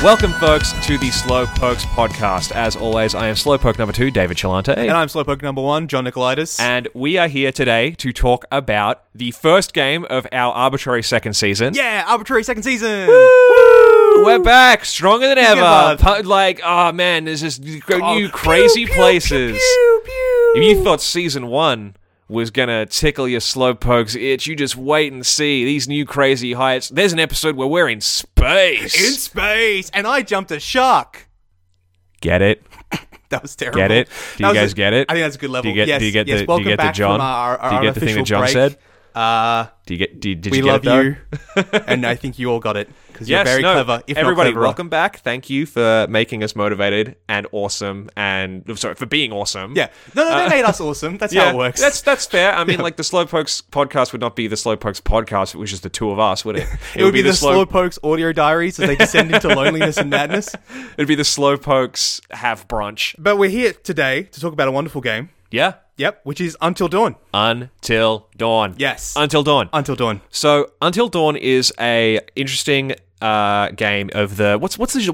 Welcome, folks, to the Slow Pokes podcast. As always, I am Slowpoke number 2, David Chalante. And I'm Slowpoke number 1, John Nicolaitis. And we are here today to talk about the first game of our Arbitrary second season. Yeah, Arbitrary second season! Woo! We're back, stronger than ever. Oh man, there's just new crazy places. Pew, pew, pew. If you thought season 1 was gonna tickle your Slowpoke's itch, you just wait and see these new crazy heights. There's an episode where we're in space. In space! And I jumped a shark! Get it? That was terrible. Get it? Do you guys get it? I think that's a good level. Do you get the Welcome back John? from our Do you get the thing that John break. said? Did you we get love it, though? you, and I think you all got it, because you're very clever, if everybody, not cleverer. welcome back. Thank you for making us motivated and awesome, and for being awesome. Yeah. No, they made us awesome. That's how it works. That's fair. I mean, like, the Slowpokes podcast would not be the Slowpokes podcast if it was just the two of us, would it? It would be the Slowpokes audio diaries as they descend into loneliness and madness. It'd be the Slowpokes have brunch. But we're here today to talk about a wonderful game. Yeah. Yep, which is Until Dawn. Until Dawn. Yes. Until Dawn. Until Dawn. So, Until Dawn is a interesting game of the what is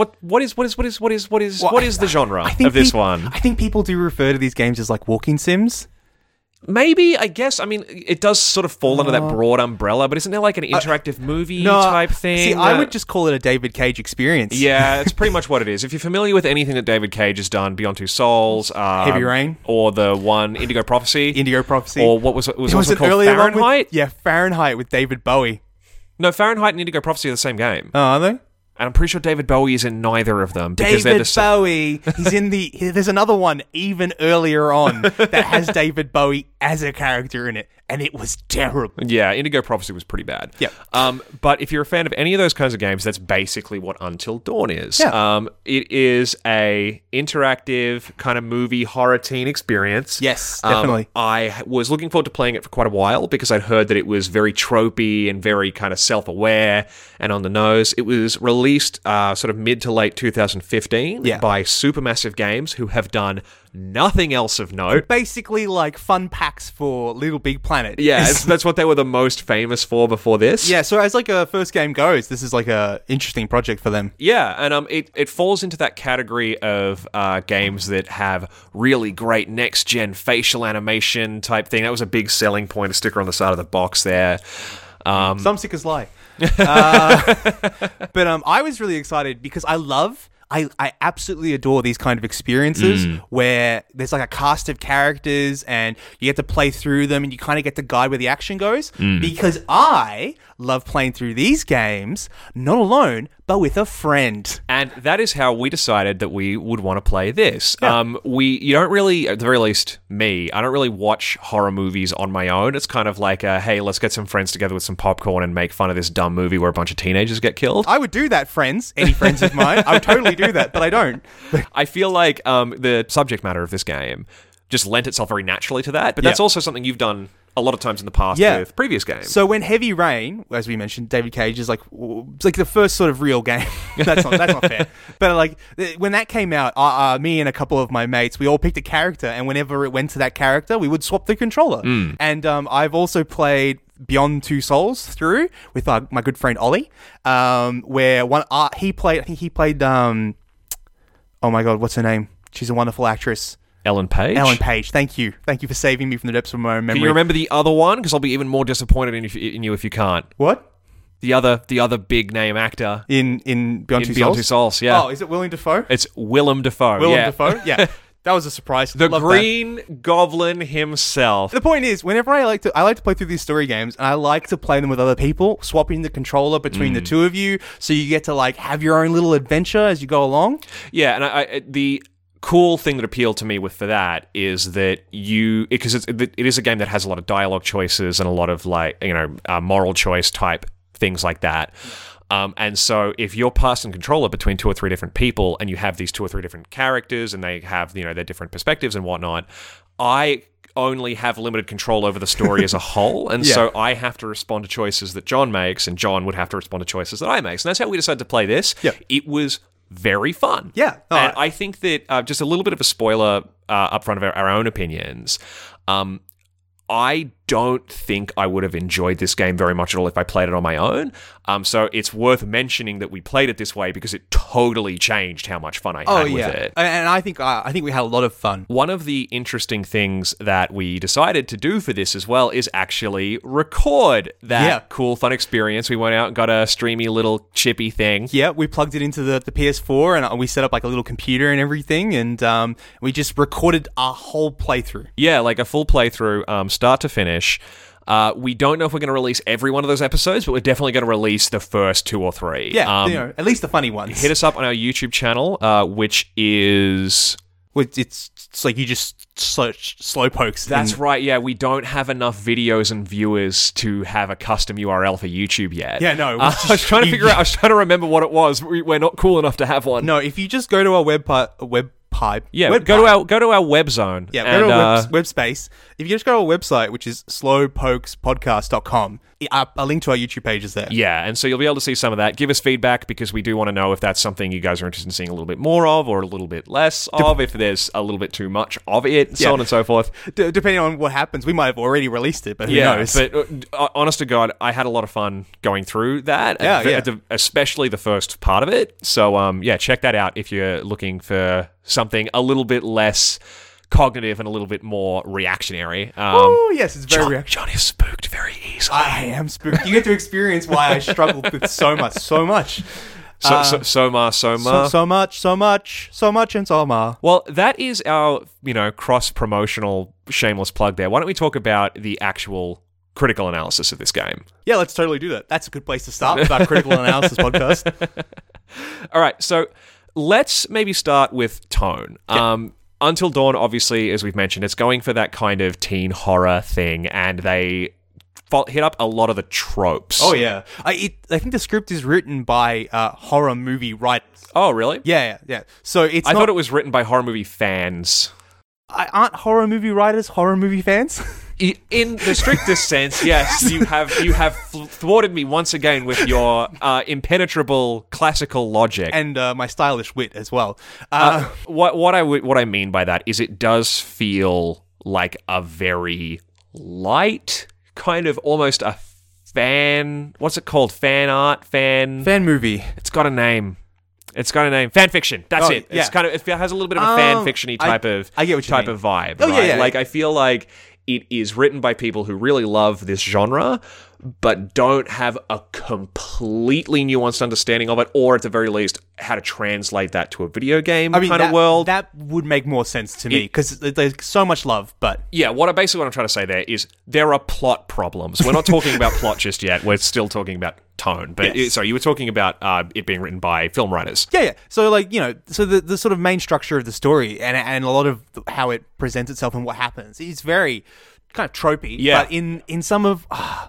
the genre of this one? I think people do refer to these games as like walking sims. Maybe, I guess. I mean, it does sort of fall under that broad umbrella, but isn't there like an interactive movie type thing? See, I would just call it a David Cage experience. Yeah, it's pretty much what it is. If you're familiar with anything that David Cage has done, Beyond Two Souls, Heavy Rain, or the one Indigo Prophecy, or what was an also called earlier Fahrenheit? Fahrenheit with David Bowie. No, Fahrenheit and Indigo Prophecy are the same game. Oh, are they? And I'm pretty sure David Bowie is in neither of them. Because David Bowie, he's in there's another one even earlier on that has David Bowie as a character in it, and it was terrible. Yeah, Indigo Prophecy was pretty bad. Yeah. But if you're a fan of any of those kinds of games, that's basically what Until Dawn is. Yeah. It is a interactive kind of movie horror teen experience. Yes, definitely. I was looking forward to playing it for quite a while because I'd heard that it was very tropey and very kind of self-aware and on the nose. It was released sort of mid to late 2015 by Supermassive Games, who have done nothing else of note. Basically like fun packs for Little Big Planet. Yeah, that's what they were the most famous for before this. Yeah, so as like a first game goes, this is like a interesting project for them. Yeah, and it falls into that category of games that have really great next-gen facial animation type thing. That was a big selling point, a sticker on the side of the box there. Some stickers lie. But I was really excited because I absolutely adore these kind of experiences where there's like a cast of characters and you get to play through them and you kind of get to guide where the action goes. Because I love playing through these games, not alone, but with a friend. And that is how we decided that we would want to play this. Yeah. You don't really, at the very least me, I don't really watch horror movies on my own. It's kind of like, hey, let's get some friends together with some popcorn and make fun of this dumb movie where a bunch of teenagers get killed. I would do that, friends. Any friends of mine. I would totally do that, but I don't. I feel like the subject matter of this game just lent itself very naturally to that, but that's also something you've done a lot of times in the past with previous games. So when Heavy Rain, as we mentioned, David Cage is like the first sort of real game. that's not fair. But like when that came out, me and a couple of my mates, we all picked a character, and whenever it went to that character, we would swap the controller. And I've also played Beyond Two Souls through with my good friend Ollie, where he played. Oh my god, what's her name? She's a wonderful actress. Ellen Page? Ellen Page, thank you. Thank you for saving me from the depths of my own memory. Can you remember the other one? Because I'll be even more disappointed in you if you can't. What? The other big name actor. In Beyond Two Souls? Beyond Two Souls, yeah. Oh, is it Willem Dafoe? It's Willem Dafoe. Dafoe? Yeah. That was a surprise. The Love Green that. Goblin himself. The point is, whenever I like to play through these story games, and I like to play them with other people, swapping the controller between the two of you, so you get to like have your own little adventure as you go along. Yeah, and the cool thing that appealed to me for that is that because it is a game that has a lot of dialogue choices and a lot of like moral choice type things like that. And so if you're passing controller between 2 or 3 different people and you have these 2 or 3 different characters and they have their different perspectives and whatnot, I only have limited control over the story as a whole, and so I have to respond to choices that John makes, and John would have to respond to choices that I make. And that's how we decided to play this. Yeah. It was very fun. Yeah. And I think that, just a little bit of a spoiler up front of our own opinions, I don't think I would have enjoyed this game very much at all if I played it on my own. So it's worth mentioning that we played it this way because it totally changed how much fun I had with it. And I think we had a lot of fun. One of the interesting things that we decided to do for this as well is actually record that cool, fun experience. We went out and got a streamy little chippy thing. Yeah, we plugged it into the PS4 and we set up like a little computer and everything, and we just recorded a whole playthrough. Yeah, like a full playthrough, start to finish. We don't know if we're going to release every one of those episodes, but we're definitely going to release the first 2 or 3. Yeah, at least the funny ones. Hit us up on our YouTube channel, which is... It's like you just search Slowpokes. That's right, yeah. We don't have enough videos and viewers to have a custom URL for YouTube yet. Yeah, no. I was trying to figure out... I was trying to remember what it was. We're not cool enough to have one. No, if you just go to our web pipe. Yeah, go to our web zone. Yeah, go to our web space. If you just go to our website, which is slowpokespodcast.com, a link to our YouTube page is there. Yeah, and so you'll be able to see some of that. Give us feedback because we do want to know if that's something you guys are interested in seeing a little bit more of or a little bit less of, if there's a little bit too much of it, so on and so forth. Depending on what happens, we might have already released it, but who knows? But honest to God, I had a lot of fun going through that, especially the first part of it. So, check that out if you're looking for something a little bit less cognitive and a little bit more reactionary. Oh, yes, it's very reactionary. John is spooked very easily. I am spooked. You get to experience why I struggled with so much. So much, and so much. Well, that is our, cross-promotional shameless plug there. Why don't we talk about the actual critical analysis of this game? Yeah, let's totally do that. That's a good place to start with our critical analysis podcast. All right, so let's maybe start with tone. Yeah. Until Dawn, obviously, as we've mentioned, it's going for that kind of teen horror thing, and they hit up a lot of the tropes. Oh, yeah. I think the script is written by horror movie writers. Oh, really? Yeah. So I thought it was written by horror movie fans. Aren't horror movie writers horror movie fans? In the strictest sense, yes. You have thwarted me once again with your impenetrable classical logic and my stylish wit as well. What I mean by that is it does feel like a very light kind of almost a fan. What's it called? Fan movie. It's got a name. Fan fiction. That's it. Yeah. It has a little bit of a fan fiction-y type of vibe. Oh, right? yeah. Like I feel like it is written by people who really love this genre, but don't have a completely nuanced understanding of it, or at the very least, how to translate that to a video game kind of world. That would make more sense to me, because there's so much love, but... Yeah, what I'm trying to say there is there are plot problems. We're not talking about plot just yet. We're still talking about tone. But yes. Sorry, you were talking about it being written by film writers. Yeah. So, so the sort of main structure of the story and a lot of how it presents itself and what happens is very kind of tropey. Yeah. But in some of...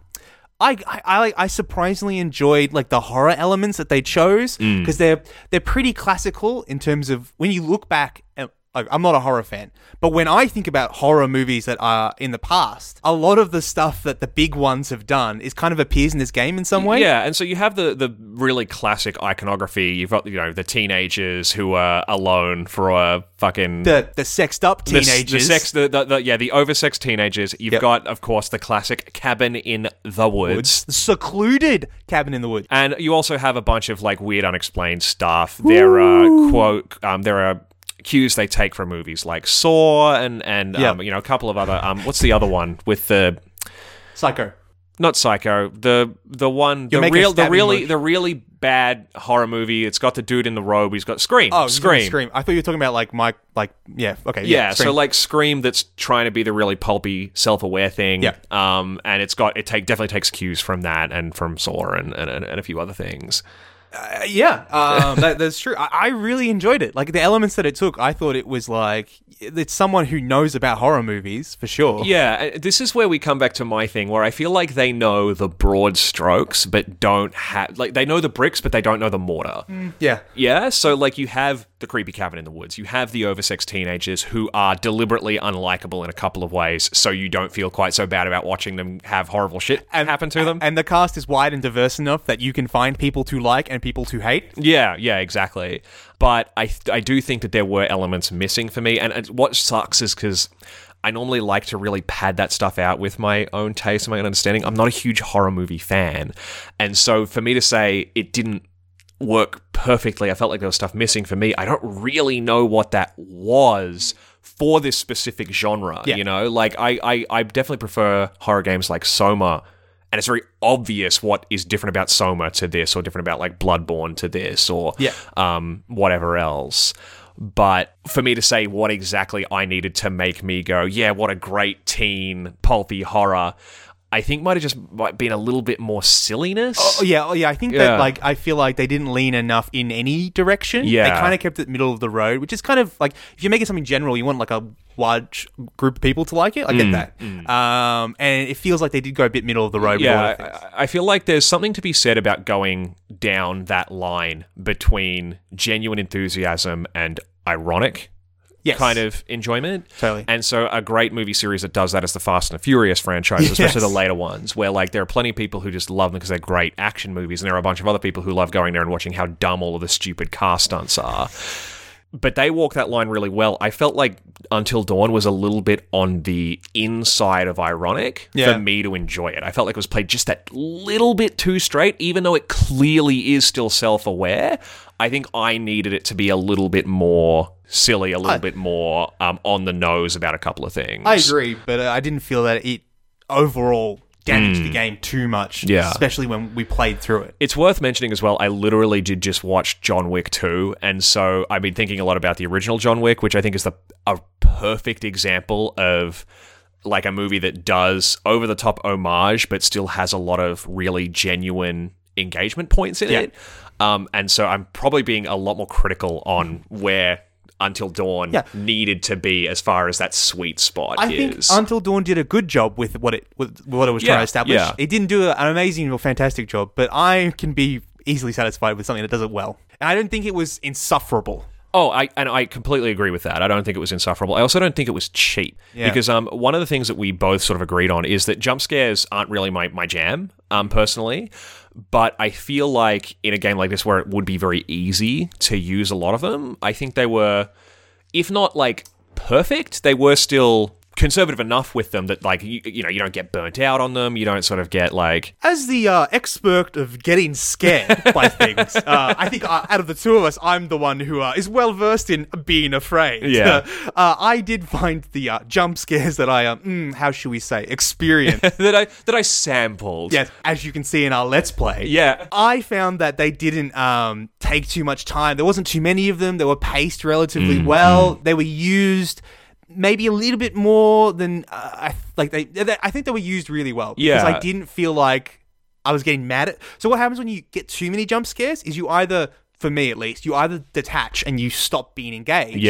I surprisingly enjoyed like the horror elements that they chose, because they're pretty classical in terms of when you look back. I'm not a horror fan, but when I think about horror movies that are in the past, a lot of the stuff that the big ones have done is kind of appears in this game in some way. Yeah, and so you have the really classic iconography. You've got the teenagers who are alone for a fucking the sexed up teenagers, the oversexed teenagers. You've got, of course, the classic cabin in the woods, the secluded cabin in the woods, and you also have a bunch of like weird unexplained stuff. There are cues they take from movies like Saw and a couple of other what's the other one with the Psycho? Not Psycho. The really bad horror movie. It's got the dude in the robe. He's got Scream. Oh, Scream. I thought you were talking about okay. Yeah, Scream. so like Scream that's trying to be the really pulpy, self-aware thing. Yeah. And definitely takes cues from that and from Saw and a few other things. That's true. I really enjoyed it. Like the elements that it took, I thought it was like it's someone who knows about horror movies for sure. Yeah, this is where we come back to my thing, where I feel like they know the broad strokes, but don't have they know the bricks, but they don't know the mortar. Yeah. So like you have the creepy cabin in the woods, you have the oversexed teenagers who are deliberately unlikable in a couple of ways, so you don't feel quite so bad about watching them have horrible shit happen to them. And the cast is wide and diverse enough that you can find people to like and people to hate. Yeah, exactly. But I do think that there were elements missing for me, and what sucks is because I normally like to really pad that stuff out with my own taste and my own understanding. I'm not a huge horror movie fan. And so for me to say it didn't work perfectly, I felt like there was stuff missing for me. I don't really know what that was for this specific genre, you know? Like, I definitely prefer horror games like Soma, and it's very obvious what is different about Soma to this, or different about, like, Bloodborne to this, or whatever else. But for me to say what exactly I needed to make me go, yeah, what a great teen pulpy horror, I think might have just been a little bit more silliness. Oh yeah. I think that, like, I feel like they didn't lean enough in any direction. Yeah. They kind of kept it middle of the road, which is kind of like, if you're making something general, you want like a large group of people to like it. I get that. And it feels like they did go a bit middle of the road. Yeah, I feel like there's something to be said about going down that line between genuine enthusiasm and ironic kind of enjoyment. Totally. And so a great movie series that does that is the Fast and the Furious franchise, especially the later ones, where, like, there are plenty of people who just love them because they're great action movies, and there are a bunch of other people who love going there and watching how dumb all of the stupid car stunts are. But they walk that line really well. I felt like Until Dawn was a little bit on the inside of ironic for me to enjoy it. I felt like it was played just that little bit too straight, even though it clearly is still self-aware. I think I needed it to be a little bit more silly, a little bit more on the nose about a couple of things. I agree, but I didn't feel that it overall damaged the game too much, especially when we played through it. It's worth mentioning as well, I literally did just watch John Wick 2, and so I've been thinking a lot about the original John Wick, which I think is a perfect example of, like, a movie that does over-the-top homage, but still has a lot of really genuine engagement points in it. And so I'm probably being a lot more critical on where Until Dawn needed to be as far as that sweet spot I think Until Dawn did a good job with what it was trying to establish. Yeah. It didn't do an amazing or fantastic job, but I can be easily satisfied with something that does it well. And I don't think it was insufferable. Oh, I completely agree with that. I don't think it was insufferable. I also don't think it was cheap. Because one of the things that we both sort of agreed on is that jump scares aren't really my jam, personally. But I feel like in a game like this where it would be very easy to use a lot of them, I think they were, if not, like, perfect, they were still conservative enough with them that, like, you know, you don't get burnt out on them. You don't sort of get, like... As the expert of getting scared by things, I think out of the two of us, I'm the one who is well-versed in being afraid. Yeah. I did find the jump scares that I, how should we say, experienced. that I sampled. Yes, as you can see in our Let's Play. Yeah. I found that they didn't take too much time. There wasn't too many of them. They were paced relatively well. They were used... maybe a little bit more than I think they were used really well because I didn't feel like I was getting mad at. So what happens when you get too many jump scares is you either, for me at least, you either detach and you stop being engaged,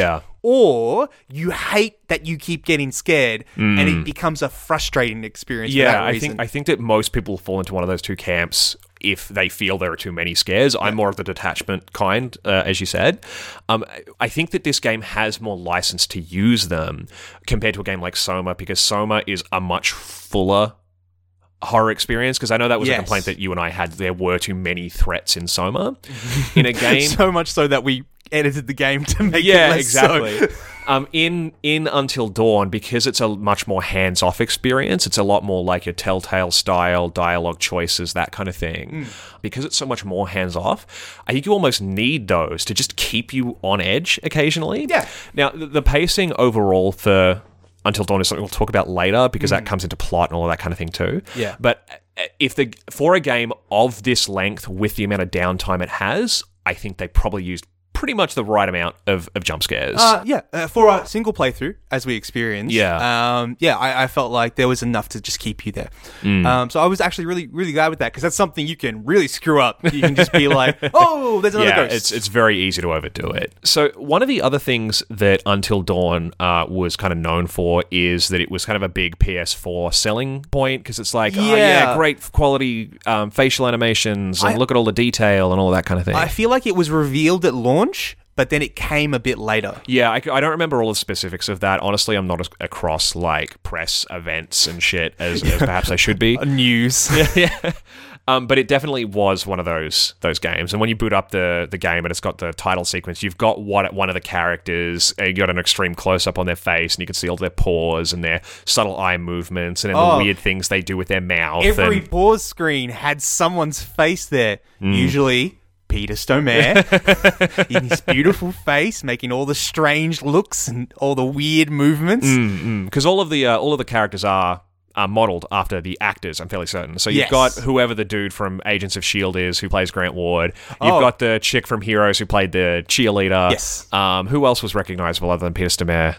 or you hate that you keep getting scared and it becomes a frustrating experience. For that reason. I think that most people fall into one of those two camps if they feel there are too many scares. I'm more of the detachment kind, as you said. I think that this game has more license to use them compared to a game like Soma, because Soma is a much fuller horror experience, because I know that was a complaint that you and I had. There were too many threats in Soma in a game. So much so that we edited the game to make it less exactly. so. In Until Dawn, because it's a much more hands-off experience, it's a lot more like your Telltale style, dialogue choices, that kind of thing. Because it's so much more hands-off, I think you almost need those to just keep you on edge occasionally. Yeah. Now, the pacing overall for Until Dawn is something we'll talk about later, because that comes into plot and all of that kind of thing too. Yeah. But for a game of this length, with the amount of downtime it has, I think they probably used pretty much the right amount of jump scares. For a single playthrough, as we experienced, I felt like there was enough to just keep you there. So I was actually really, really glad with that, because that's something you can really screw up. You can just be like, oh, there's another ghost. It's very easy to overdo it. So one of the other things that Until Dawn was kind of known for is that it was kind of a big PS4 selling point, because it's like, great quality facial animations, and look at all the detail and all that kind of thing. I feel like it was revealed at launch, but then it came a bit later. Yeah, I don't remember all the specifics of that. Honestly, I'm not across, like, press events and shit as perhaps I should be. News. But it definitely was one of those games. And when you boot up the game and it's got the title sequence, you've got one of the characters, you got an extreme close-up on their face, and you can see all their paws and their subtle eye movements and then the weird things they do with their mouth. Every pause screen had someone's face there. Usually Peter Stormare in his beautiful face, making all the strange looks and all the weird movements. Because all of the characters are modeled after the actors, I'm fairly certain. So you've got whoever the dude from Agents of S.H.I.E.L.D. is, who plays Grant Ward. You've got the chick from Heroes who played the cheerleader. Yes. Who else was recognizable other than Peter Stormare?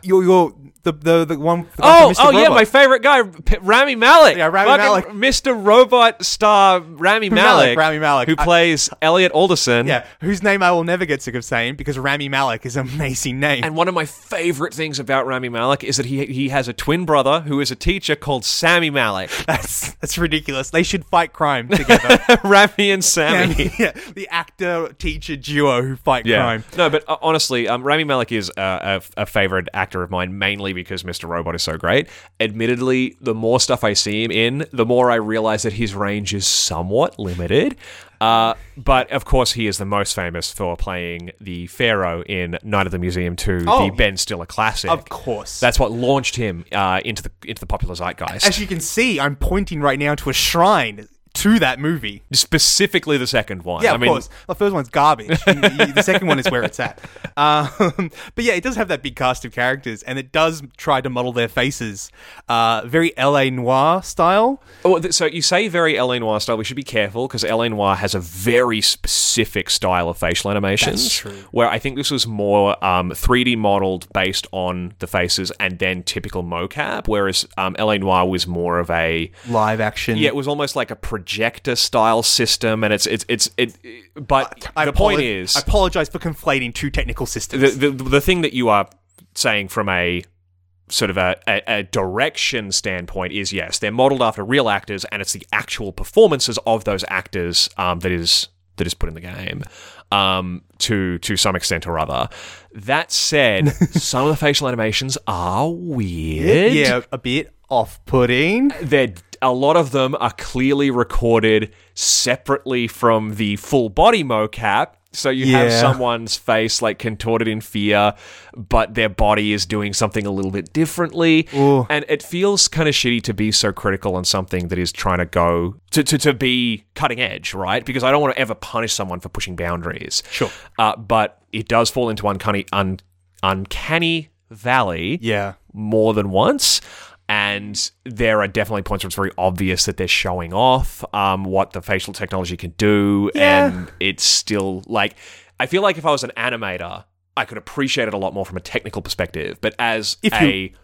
The one from Mr. Robot. Yeah, my favorite guy, Rami Malek. Yeah, Rami Malek. Mr. Robot star Rami Malek. Rami Malek. Who plays Elliot Alderson. Yeah, whose name I will never get sick of saying, because Rami Malek is an amazing name. And one of my favorite things about Rami Malek is that he has a twin brother who is a teacher called Sammy Malek. That's ridiculous. They should fight crime together. Rami and Sammy. Yeah, the actor-teacher duo who fight crime. No, but honestly, Rami Malek is a favorite actor of mine, mainly because Mr. Robot is so great. Admittedly, the more stuff I see him in, the more I realize that his range is somewhat limited. But, of course, he is the most famous for playing the Pharaoh in Night of the Museum 2, the Ben Stiller classic. Of course. That's what launched him into the popular zeitgeist. As you can see, I'm pointing right now to a shrine to that movie. Specifically the second one. Yeah, of course. The first one's garbage. The second one is where it's at. But yeah, it does have that big cast of characters, and it does try to model their faces very L.A. Noire style. Oh, so you say very L.A. Noire style. We should be careful, because L.A. Noire has a very specific style of facial animations. That's true. Where I think this was more 3D modeled based on the faces and then typical mocap, whereas L.A. Noire was more of a... live action. Yeah, it was almost like a projector style system, and but the point is, I apologize for conflating two technical systems. The thing that you are saying from a sort of a direction standpoint is, yes, they're modeled after real actors, and it's the actual performances of those actors that is put in the game to some extent or other. That said, some of the facial animations are weird. Yeah, a bit off-putting. A lot of them are clearly recorded separately from the full body mocap. So you have someone's face like contorted in fear, but their body is doing something a little bit differently. Ooh. And it feels kind of shitty to be so critical on something that is trying to go to be cutting edge, right? Because I don't want to ever punish someone for pushing boundaries. Sure. But it does fall into uncanny valley more than once. And there are definitely points where it's very obvious that they're showing off what the facial technology can do. Yeah. And it's still, like... I feel like if I was an animator, I could appreciate it a lot more from a technical perspective. But as a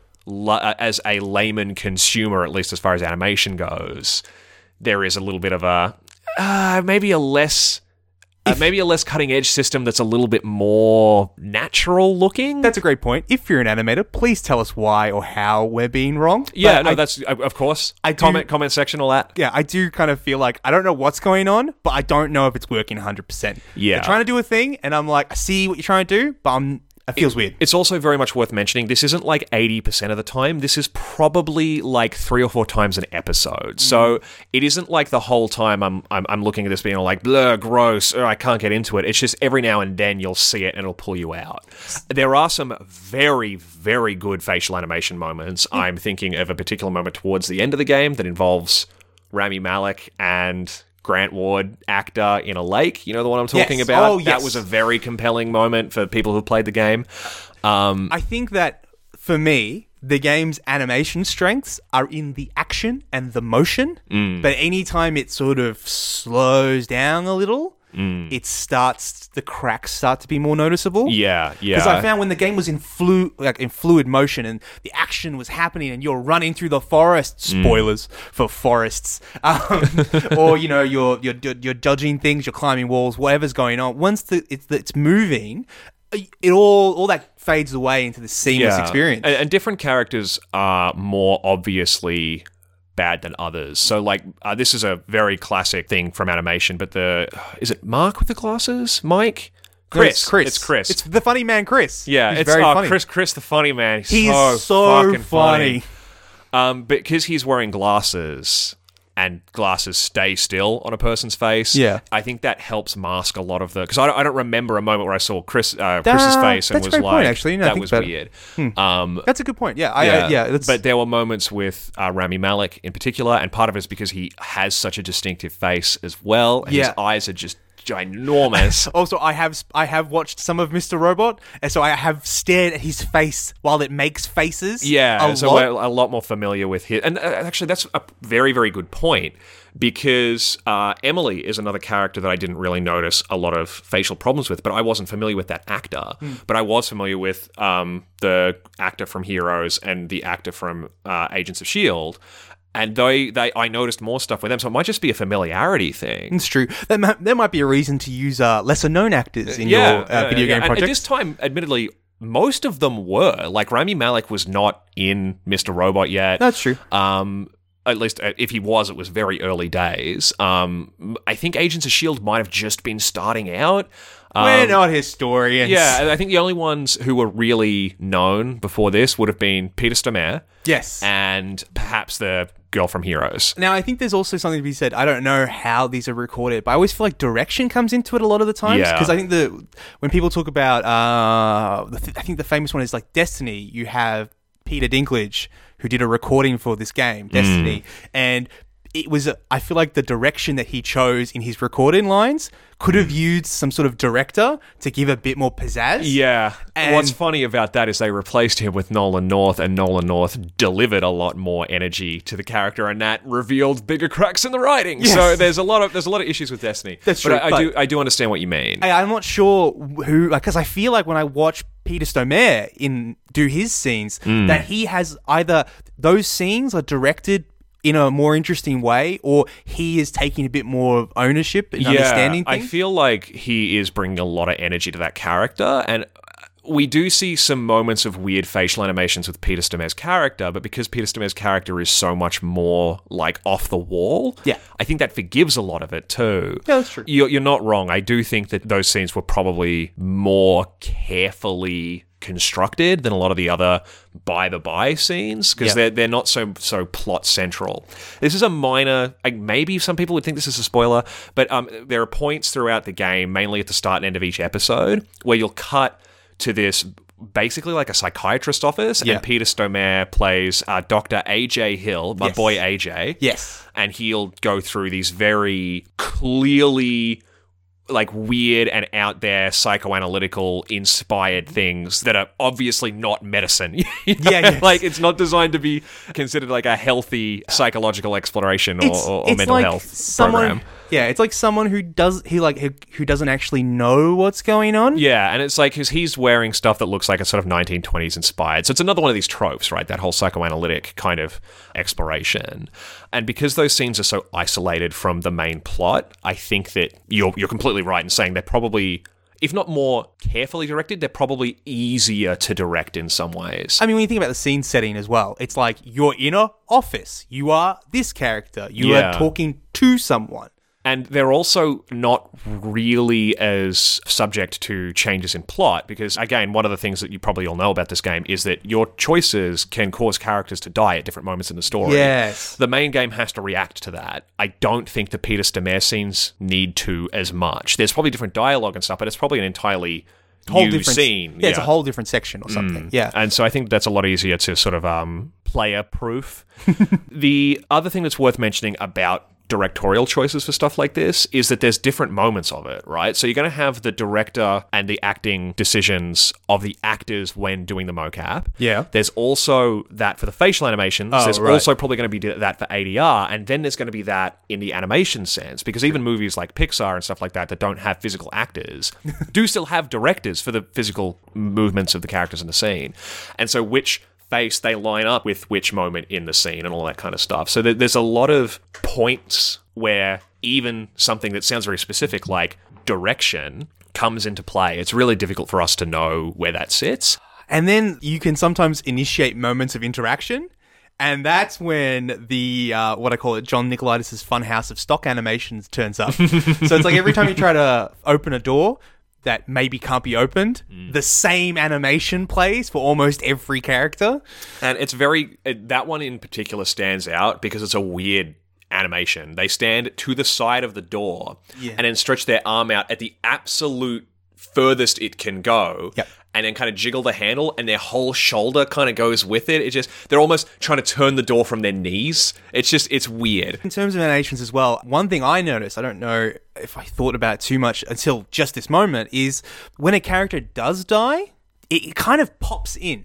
layman consumer, at least as far as animation goes, there is a little bit of a... maybe a less cutting edge system that's a little bit more natural looking. That's a great point. If you're an animator, please tell us why or how we're being wrong. Yeah, that's of course. Comment section, all that. Yeah, I do kind of feel like I don't know what's going on, but I don't know if it's working 100%. Yeah, they're trying to do a thing, and I'm like, I see what you're trying to do, but it feels weird. It's also very much worth mentioning, this isn't like 80% of the time. This is probably like 3 or 4 times an episode. So it isn't like the whole time I'm looking at this being like, blur, gross, I can't get into it. It's just every now and then you'll see it and it'll pull you out. There are some very, very good facial animation moments. I'm thinking of a particular moment towards the end of the game that involves Rami Malek and Grant Ward, actor in a lake. You know the one I'm talking about? Oh, yes. That was a very compelling moment for people who played the game. I think that, for me, the game's animation strengths are in the action and the motion, but anytime it sort of slows down a little, the cracks start to be more noticeable. Yeah. Because I found when the game was in fluid motion and the action was happening and you're running through the forest, spoilers for forests, or you're dodging things, you're climbing walls, whatever's going on. Once it's moving, it all that fades away into the seamless experience. And different characters are more obviously bad than others. So, like, this is a very classic thing from animation, but is it Mark with the glasses? Mike? Chris. No, It's Chris. It's the funny man, Chris. Yeah, he's it's very funny. Chris the funny man. He's so fucking funny. Because he's wearing glasses, and glasses stay still on a person's face. Yeah. I think that helps mask a lot of the... Because I don't remember a moment where I saw Chris's face and that's was a great like, point, actually. No, I that think was about weird. That's a good point. Yeah, But there were moments with Rami Malek in particular, and part of it is because he has such a distinctive face as well, and his eyes are just ginormous. Also, I have watched some of Mr. Robot, and so I have stared at his face while it makes faces. Yeah, so we're a lot more familiar with his... And actually, that's a very, very good point, because Emily is another character that I didn't really notice a lot of facial problems with, but I wasn't familiar with that actor. But I was familiar with the actor from Heroes and the actor from Agents of S.H.I.E.L.D., and I noticed more stuff with them, so it might just be a familiarity thing. It's true. There might be a reason to use lesser-known actors in your video game project. At this time, admittedly, most of them were. Like, Rami Malek was not in Mr. Robot yet. That's true. At least if he was, it was very early days. I think Agents of S.H.I.E.L.D. might have just been starting out. We're not historians. Yeah, I think the only ones who were really known before this would have been Peter Stormare. Yes. And perhaps the girl from Heroes. Now, I think there's also something to be said. I don't know how these are recorded, but I always feel like direction comes into it a lot of the times. Yeah. Because I think when people talk about, I think the famous one is like Destiny, you have Peter Dinklage, who did a recording for this game, Destiny, and it was, I feel like the direction that he chose in his recording lines could have used some sort of director to give a bit more pizzazz. Yeah. And what's funny about that is they replaced him with Nolan North, and Nolan North delivered a lot more energy to the character, and that revealed bigger cracks in the writing. Yes. So there's a lot of issues with Destiny. That's true. But I do understand what you mean. I'm not sure who, because I feel like when I watch Peter Stormare do his scenes, that he has either those scenes are directed in a more interesting way, or he is taking a bit more of ownership and understanding things. I feel like he is bringing a lot of energy to that character, and we do see some moments of weird facial animations with Peter Stormare's character, but because Peter Stormare's character is so much more like off the wall, I think that forgives a lot of it too. Yeah, that's true. You're not wrong. I do think that those scenes were probably more carefully constructed than a lot of the other by scenes, because they're not so plot central. This is a minor, maybe some people would think this is a spoiler, but there are points throughout the game, mainly at the start and end of each episode, where you'll cut to this basically like a psychiatrist office, and Peter Stormare plays Dr. AJ Hill, my boy AJ. Yes. And he'll go through these very clearly like weird and out there psychoanalytical inspired things that are obviously not medicine. Yes. Like, it's not designed to be considered like a healthy psychological exploration or mental like health program. Yeah, it's like someone who doesn't actually know what's going on. Yeah, and it's like he's wearing stuff that looks like a sort of 1920s inspired. So it's another one of these tropes, right? That whole psychoanalytic kind of exploration. And because those scenes are so isolated from the main plot, I think that you're completely right in saying they're probably, if not more carefully directed, they're probably easier to direct in some ways. I mean, when you think about the scene setting as well, it's like you're in an office. You are this character. You are talking to someone. And they're also not really as subject to changes in plot, because, again, one of the things that you probably all know about this game is that your choices can cause characters to die at different moments in the story. Yes. The main game has to react to that. I don't think the Peter Stormare scenes need to as much. There's probably different dialogue and stuff, but it's probably an entirely new scene. Yeah, it's a whole different section or something. Yeah. And so I think that's a lot easier to sort of player-proof. The other thing that's worth mentioning about directorial choices for stuff like this is that there's different moments of it, right? So you're going to have the director and the acting decisions of the actors when doing the mocap. Yeah. There's also that for the facial animations. There's also probably going to be that for ADR, and then there's going to be that in the animation sense, because even movies like Pixar and stuff like that don't have physical actors do still have directors for the physical movements of the characters in the scene. And so which face they line up with which moment in the scene and all that kind of stuff. So there's a lot of points where even something that sounds very specific like direction comes into play. It's really difficult for us to know where that sits. And then you can sometimes initiate moments of interaction, and that's when the, what I call it, John Nicolaitis' funhouse of stock animations turns up. So it's like every time you try to open a door that maybe can't be opened, the same animation plays for almost every character. And it's very... that one in particular stands out because it's a weird animation. They stand to the side of the door Yeah. and then stretch their arm out at the absolute furthest it can go. Yep. And then kind of jiggle the handle, and their whole shoulder kind of goes with it. It's just, they're almost trying to turn the door from their knees. It's weird. In terms of animations as well, one thing I noticed, I don't know if I thought about it too much until just this moment, is when a character does die, it kind of pops in.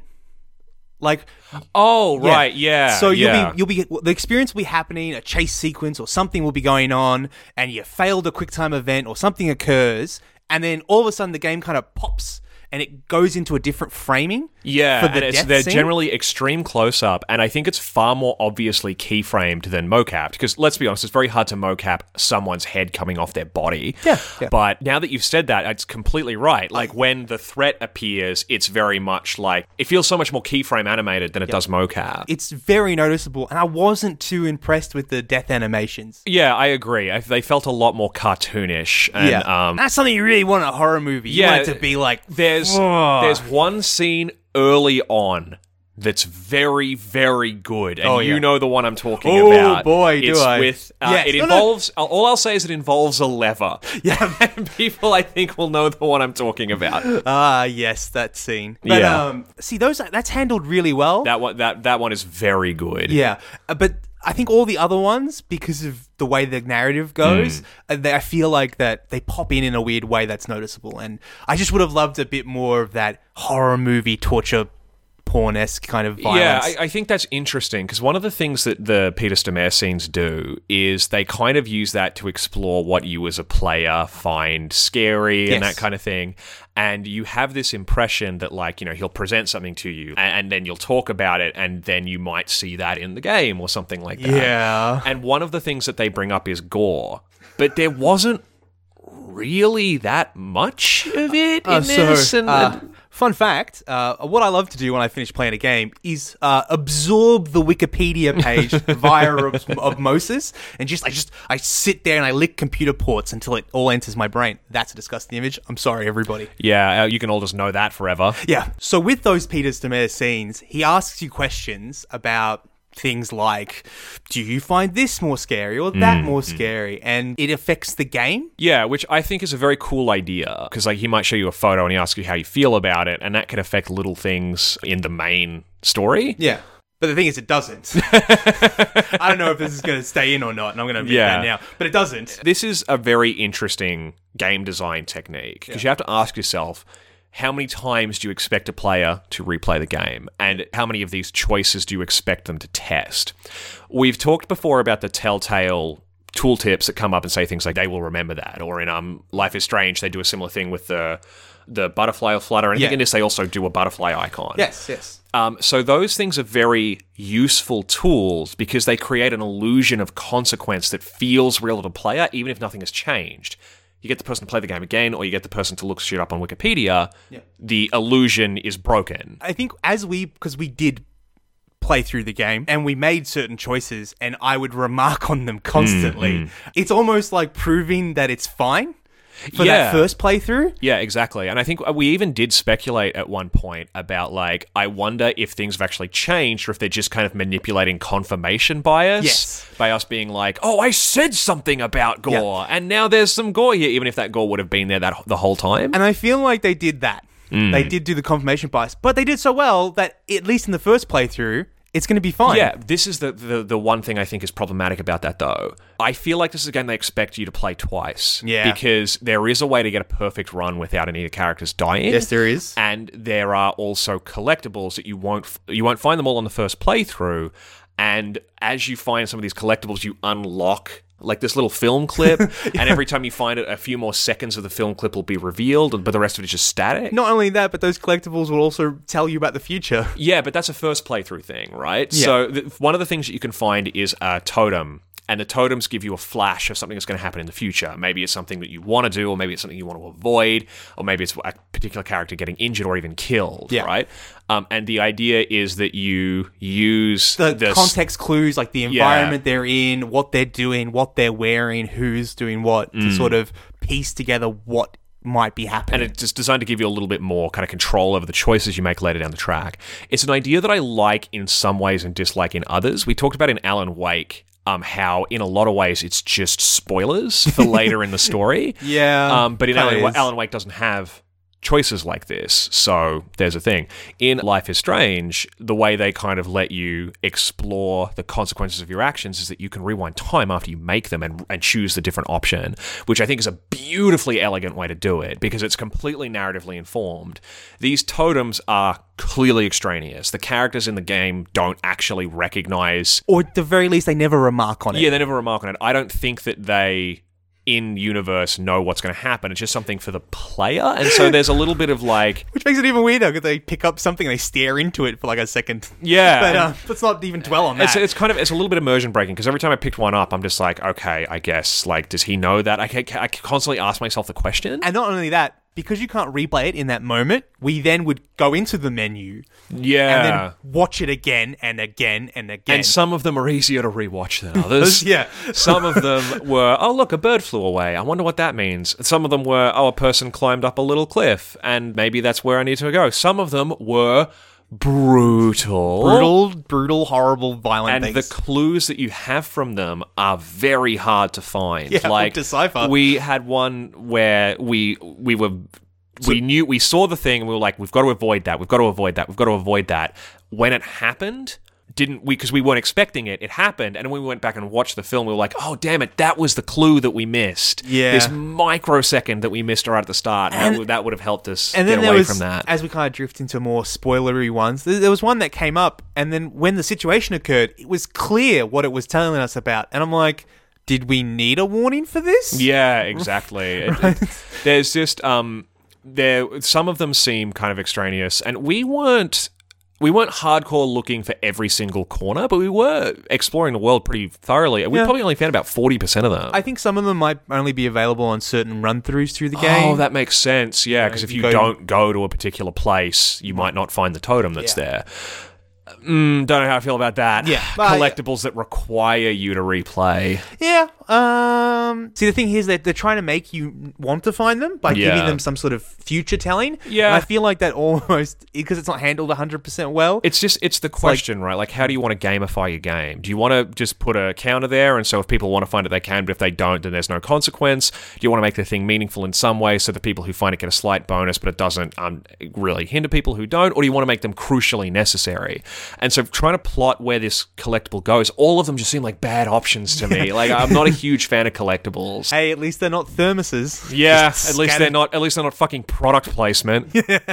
Like, Oh, right, yeah. So yeah. you'll be the experience will be happening, a chase sequence or something will be going on, and you failed a QuickTime event or something occurs, and then all of a sudden the game kind of pops and it goes into a different framing. Yeah, for the and death they're scene. generally extreme close-up, and I think it's far more obviously keyframed than mocapped, because let's be honest, it's very hard to mocap someone's head coming off their body. Yeah. But now that you've said that, it's completely right. Like, when the threat appears, it's very much like, it feels so much more keyframe animated than it does mocap. It's very noticeable, and I wasn't too impressed with the death animations. Yeah, I agree. They felt a lot more cartoonish. And, That's something you really want in a horror movie. You want it to be like, There's one scene early on that's very, very good, and you know the one I'm talking about. Oh boy, it's do I! With Yes. it involves. All I'll say is it involves a lever. Yeah. And people, I think, will know the one I'm talking about. Yes, that scene. But, Yeah. see, that's handled really well. That one is very good. Yeah, but I think all the other ones, because of the way the narrative goes, I feel like that they pop in a weird way that's noticeable, and I just would have loved a bit more of that horror movie torture porn-esque kind of violence. Yeah, I think that's interesting, because one of the things that the Peter Stormare scenes do is they kind of use that to explore what you as a player find scary and that kind of thing. And you have this impression that, like, you know, he'll present something to you and then you'll talk about it, and then you might see that in the game or something like that. Yeah. And one of the things that they bring up is gore. But there wasn't really that much of it in this. Fun fact, what I love to do when I finish playing a game is absorb the Wikipedia page via osmosis, and I sit there and I lick computer ports until it all enters my brain. That's a disgusting image. I'm sorry, everybody. Yeah, you can all just know that forever. Yeah. So with those Peter Stormare scenes, he asks you questions about things like, do you find this more scary or that more scary? And it affects the game. Yeah, which I think is a very cool idea, because like he might show you a photo and he asks you how you feel about it, and that can affect little things in the main story. Yeah. But the thing is, it doesn't. I don't know if this is going to stay in or not, and I'm going to admit that now. But it doesn't. This is a very interesting game design technique, because you have to ask yourself, how many times do you expect a player to replay the game? And how many of these choices do you expect them to test? We've talked before about the Telltale tooltips that come up and say things like, they will remember that. Or in Life is Strange, they do a similar thing with the butterfly or flutter. And I think in this, they also do a butterfly icon. Yes. So those things are very useful tools, because they create an illusion of consequence that feels real to the player, even if nothing has changed. You get the person to play the game again, or you get the person to look shit up on Wikipedia, the illusion is broken. I think because we did play through the game and we made certain choices and I would remark on them constantly, it's almost like proving that it's fine for that first playthrough. Yeah, exactly. And I think we even did speculate at one point about, like, I wonder if things have actually changed, or if they're just kind of manipulating confirmation bias by us being like, oh, I said something about gore, and now there's some gore here, even if that gore would have been there the whole time. And I feel like they did that. They did do the confirmation bias, but they did so well that, at least in the first playthrough, it's going to be fine. Yeah, this is the one thing I think is problematic about that, though. I feel like this is a game they expect you to play twice. Yeah. Because there is a way to get a perfect run without any of the characters dying. Yes, there is. And there are also collectibles that you won't find them all on the first playthrough. And as you find some of these collectibles, you unlock like this little film clip, and every time you find it, a few more seconds of the film clip will be revealed, but the rest of it is just static. Not only that, but those collectibles will also tell you about the future. Yeah, but that's a first playthrough thing, right? Yeah. So one of the things that you can find is a totem, and the totems give you a flash of something that's going to happen in the future. Maybe it's something that you want to do, or maybe it's something you want to avoid, or maybe it's a particular character getting injured or even killed, right? And the idea is that you use the context clues, like the environment they're in, what they're doing, what they're wearing, who's doing what, to sort of piece together what might be happening. And it's designed to give you a little bit more kind of control over the choices you make later down the track. It's an idea that I like in some ways and dislike in others. We talked about in Alan Wake how in a lot of ways it's just spoilers for later in the story. Yeah. But in Alan Wake doesn't have choices like this, so there's a thing. In Life is Strange, the way they kind of let you explore the consequences of your actions is that you can rewind time after you make them and choose the different option, which I think is a beautifully elegant way to do it, because it's completely narratively informed. These totems are clearly extraneous. The characters in the game don't actually recognize... Or at the very least, they never remark on it. Yeah, they never remark on it. I don't think that they... in universe know what's going to happen. It's just something for the player, and so there's a little bit of like, which makes it even weirder because they pick up something and they stare into it for like a second. Yeah, but let's not even dwell on that. It's a little bit immersion breaking, because every time I picked one up, I'm just like, okay, I guess, like, does he know that? I constantly ask myself the question, and not only that, because you can't replay it in that moment, we then would go into the menu, and then watch it again and again and again. And some of them are easier to rewatch than others. Yeah. Some of them were, oh, look, a bird flew away. I wonder what that means. Some of them were, oh, a person climbed up a little cliff, and maybe that's where I need to go. Some of them were brutal, horrible, violent things. And the clues that you have from them are very hard to find. Yeah, like decipher. We had one where we saw the thing and we were like, we've got to avoid that. We've got to avoid that. We've got to avoid that. When it happened, because we weren't expecting it. It happened, and when we went back and watched the film, we were like, "Oh, damn it! That was the clue that we missed. Yeah, this microsecond that we missed right at the start, and that would have helped us and get then away from that." As we kind of drift into more spoilery ones, there was one that came up, and then when the situation occurred, it was clear what it was telling us about, and I'm like, "Did we need a warning for this?" Yeah, exactly. Right. There's just some of them seem kind of extraneous, and we weren't hardcore looking for every single corner, but we were exploring the world pretty thoroughly. We probably only found about 40% of them. I think some of them might only be available on certain run-throughs through the game. Oh, that makes sense. Yeah, because if you don't go to a particular place, you might not find the totem that's there. Don't know how I feel about that. Yeah. Collectibles that require you to replay. Yeah. See, the thing here is that they're trying to make you want to find them by giving them some sort of future telling. Yeah. And I feel like that almost, because it's not handled 100% well. It's the question, right? Like, how do you want to gamify your game? Do you want to just put a counter there, and so if people want to find it, they can, but if they don't, then there's no consequence? Do you want to make the thing meaningful in some way so the people who find it get a slight bonus, but it doesn't really hinder people who don't? Or do you want to make them crucially necessary? And so trying to plot where this collectible goes, all of them just seem like bad options to me. Like, I'm not a huge fan of collectibles. Hey, at least they're not thermoses. Yeah, at least they're not fucking product placement.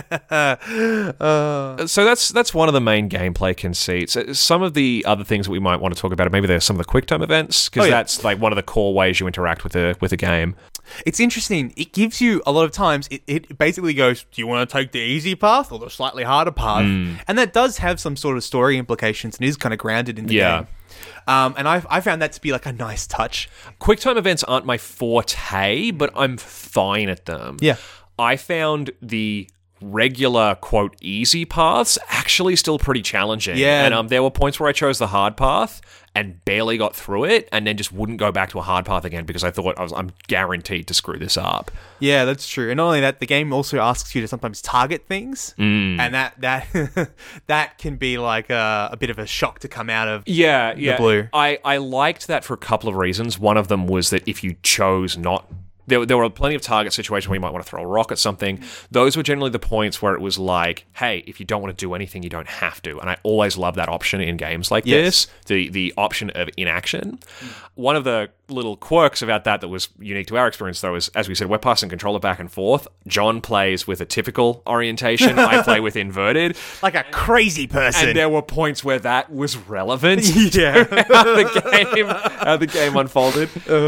So that's one of the main gameplay conceits. Some of the other things that we might want to talk about, maybe there's some of the QuickTime events, because that's like one of the core ways you interact with a game. It's interesting. It gives you, a lot of times, it basically goes, do you want to take the easy path or the slightly harder path? And that does have some sort of story implications and is kind of grounded in the game. And I found that to be like a nice touch. QuickTime events aren't my forte, but I'm fine at them. Yeah. I found the regular, quote, easy paths actually still pretty challenging. Yeah. And there were points where I chose the hard path and barely got through it, and then just wouldn't go back to a hard path again because I thought I'm guaranteed to screw this up. Yeah, that's true. And not only that, the game also asks you to sometimes target things, and that that can be like a bit of a shock to come out of the blue. I liked that for a couple of reasons. One of them was that if you chose not... There were plenty of target situations where you might want to throw a rock at something. Those were generally the points where it was like, hey, if you don't want to do anything, you don't have to. And I always love that option in games like this, the option of inaction. One of the little quirks about that was unique to our experience, though, is, as we said, we're passing controller back and forth. John plays with a typical orientation. I play with inverted. Like a crazy person. And there were points where that was relevant to how the game unfolded.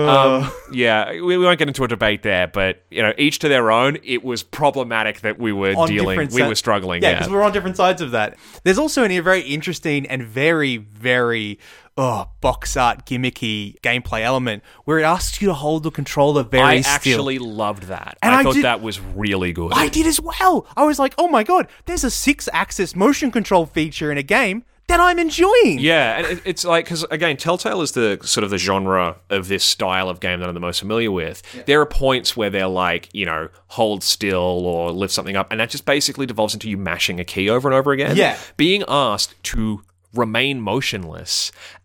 We won't get into a debate there, but each to their own. It was problematic that we were were struggling. Yeah, because we're on different sides of that. There's also a very interesting and very, very box art gimmicky gameplay element where it asks you to hold the controller very still. I actually loved that. And I thought that was really good. I did as well. I was like, oh my god, there's a 6-axis motion control feature in a game that I'm enjoying. Yeah, and it's like, because again, Telltale is the sort of the genre of this style of game that I'm the most familiar with. Yeah. There are points where they're like, hold still or lift something up, and that just basically devolves into you mashing a key over and over again. Yeah. Being asked to remain motionless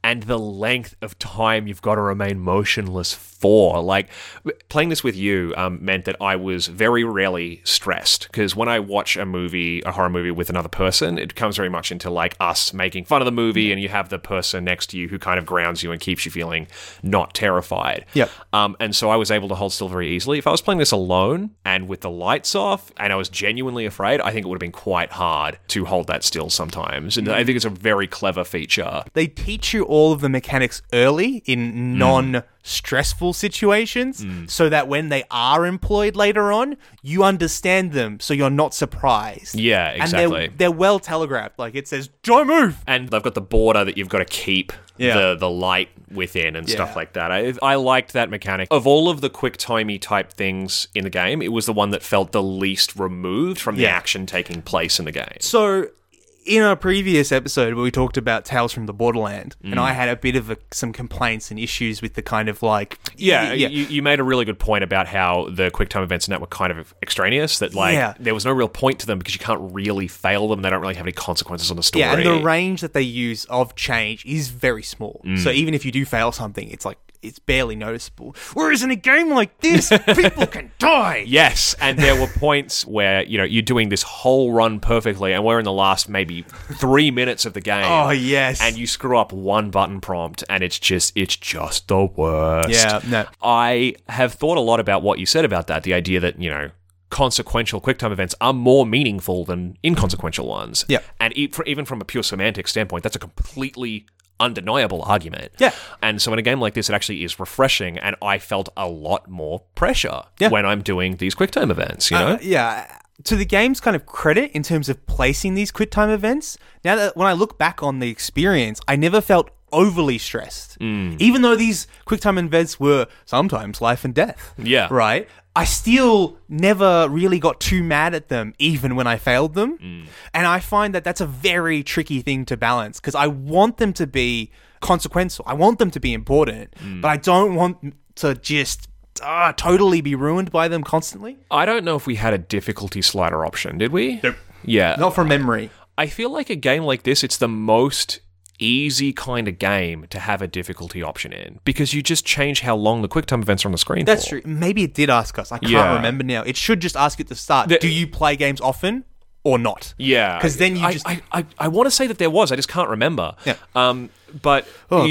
and the length of time you've got to remain motionless for. Like, playing this with you meant that I was very rarely stressed, because when I watch a horror movie with another person, it comes very much into like us making fun of the movie, and you have the person next to you who kind of grounds you and keeps you feeling not terrified. Yep. And so I was able to hold still very easily. If I was playing this alone and with the lights off and I was genuinely afraid, I think it would have been quite hard to hold that still sometimes. And I think it's a very clever feature. They teach you all of the mechanics early in non-stressful situations, so that when they are employed later on, you understand them, so you're not surprised. Yeah, exactly. And they're well telegraphed. Like, it says, don't move! And they've got the border that you've got to keep the light within and stuff like that. I liked that mechanic. Of all of the quick-timey type things in the game, it was the one that felt the least removed from the action taking place in the game. So, in our previous episode where we talked about Tales from the Borderland, and I had a bit of some complaints and issues with the kind of like... You made a really good point about how the QuickTime events in that were kind of extraneous, that there was no real point to them because you can't really fail them. They don't really have any consequences on the story. Yeah, and the range that they use of change is very small. So even if you do fail something, it's like, it's barely noticeable. Whereas in a game like this, people can die. Yes, and there were points where, you're doing this whole run perfectly, and we're in the last maybe 3 minutes of the game. Oh, yes. And you screw up one button prompt, and it's just the worst. Yeah, no. I have thought a lot about what you said about that, the idea that, consequential QuickTime events are more meaningful than inconsequential ones. Yeah. And even from a pure semantic standpoint, that's a completely undeniable argument. Yeah. And so in a game like this, it actually is refreshing, and I felt a lot more pressure when I'm doing these QuickTime events, To the game's kind of credit in terms of placing these QuickTime events, now that when I look back on the experience, I never felt overly stressed. Even though these QuickTime events were sometimes life and death. Yeah. Right? I still never really got too mad at them, even when I failed them. And I find that that's a very tricky thing to balance, because I want them to be consequential. I want them to be important, but I don't want to just totally be ruined by them constantly. I don't know if we had a difficulty slider option, did we? Nope. Yeah. Not from memory. I feel like a game like this, it's the most easy kind of game to have a difficulty option in, because you just change how long the QuickTime events are on the screen That's for. true. Maybe it did ask us. I can't remember now. It should just ask you at the start, do you play games often or not? Yeah. Because then you just... I want to say that there was. I just can't remember. Yeah. But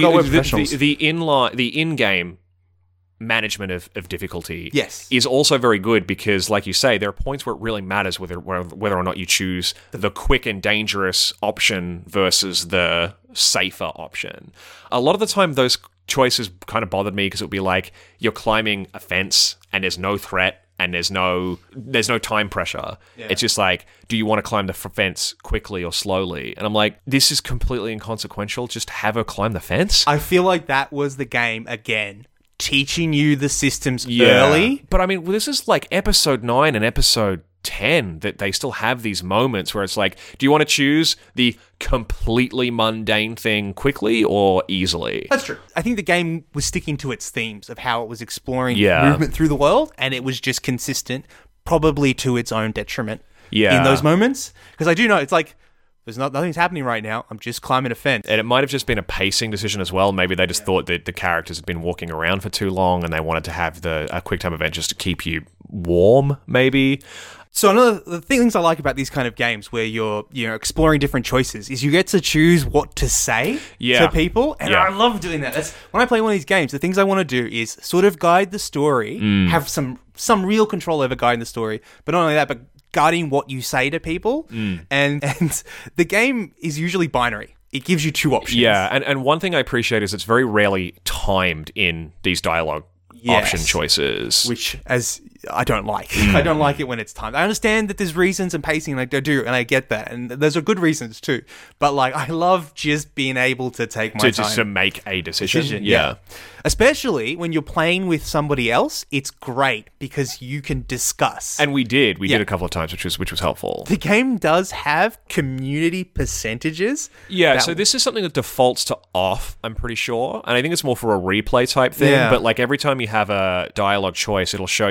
the in-game management of difficulty Yes. is also very good, because, like you say, there are points where it really matters whether or not you choose the quick and dangerous option versus the safer option. A lot of the time, those choices kind of bothered me, because it would be like you're climbing a fence and there's no threat and there's no time pressure. Yeah. It's just like, do you want to climb the fence quickly or slowly? And I'm like, this is completely inconsequential. Just have her climb the fence. I feel like that was the game again, teaching you the systems early. But I mean, this is like episode 9 and episode 10 that they still have these moments where it's like, do you want to choose the completely mundane thing quickly or easily? That's true. I think the game was sticking to its themes of how it was exploring movement through the world, and it was just consistent, probably to its own detriment in those moments. Because I do know, it's like, nothing's happening right now. I'm just climbing a fence. And it might have just been a pacing decision as well. Maybe they just thought that the characters had been walking around for too long, and they wanted to have a QuickTime event just to keep you warm, maybe. So another the things I like about these kind of games where you're exploring different choices is you get to choose what to say to people, and I love doing that. That's when I play one of these games. The things I want to do is sort of guide the story, have some real control over guiding the story, but not only that, but guarding what you say to people. And the game is usually binary. It gives you two options. Yeah, and one thing I appreciate is it's very rarely timed in these dialogue option choices, which as I don't like. I don't like it when it's timed. I understand that there's reasons and pacing, like I do, and I get that, and those are good reasons too. But like, I love just being able to take my time just to make a decision. Yeah. Especially when you're playing with somebody else, it's great because you can discuss. And we did a couple of times, which was helpful. The game does have community percentages. Yeah, so this is something that defaults to off, I'm pretty sure. And I think it's more for a replay type thing. Yeah. But like every time you have a dialogue choice, it'll show you how